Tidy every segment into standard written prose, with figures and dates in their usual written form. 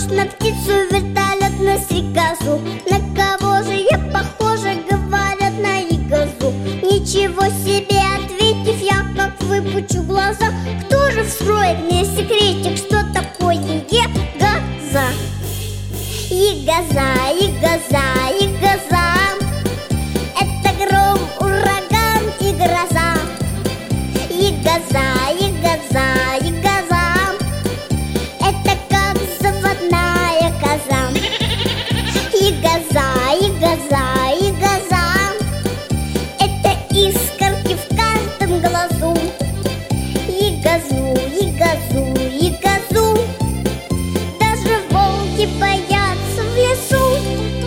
похож на птицу, вертолет на стрекозу. На кого же я похожа, говорят на ягозу. Ничего себе, ответив, я как выпучу глаза. Кто же вскроет мне секретик, что такое ягоза? Ягоза, ягоза, ягоза — это гром, ураган и гроза. Ягоза, ягоза, ягоза — это как заводная коза. Ягоза, ягоза, ягоза — это искорки в каждом глазу. Ягозу, ягозу, ягозу даже волки боятся в лесу.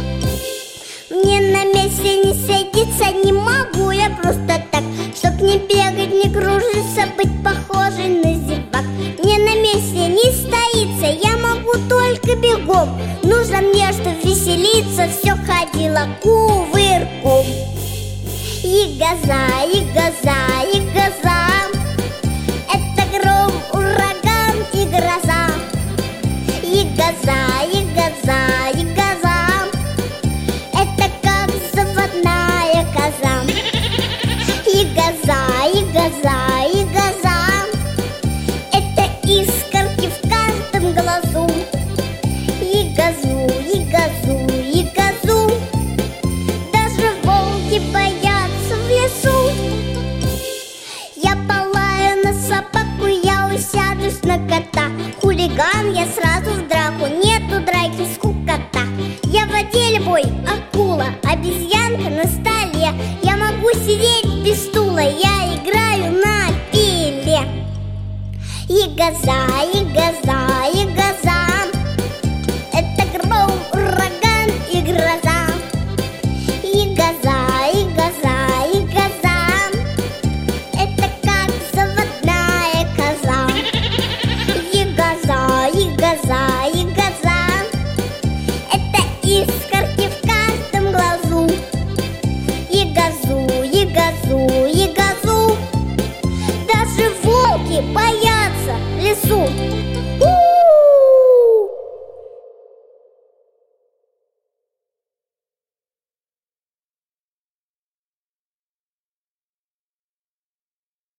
Мне на месте не садиться не могу я просто так, чтоб не бегать, не кружиться, быть похожей на зевак. Мне на месте не стоится, я могу только бегом. Нужно мне, чтоб веселиться, все ходила кувырком. Ягоза, ягоза, ягоза — это гром, ураган и гроза. Ягоза, ягоза, ягоза — это как заводная коза. Ягоза, ягоза, ягоза — это искорки в каждом глазу. Ягозу, ягозу, ягозу даже волки боятся в лесу. Я полаю на собаку, я усядусь на кота. Хулиган, я сразу в драку, нету драки, скукота. Я в воде любой акула, обезьянка на столе. Я могу сидеть без стула, я играю на пиле. Ягоза, ягоза, ягоза — это гром, ураган и гроза. Ягоза, ягоза, ягоза — это как заводная коза. Ягоза, ягоза, ягоза — это искорки в каждом глазу. Ягозу, ягозу, ягозу даже волки боятся в лесу.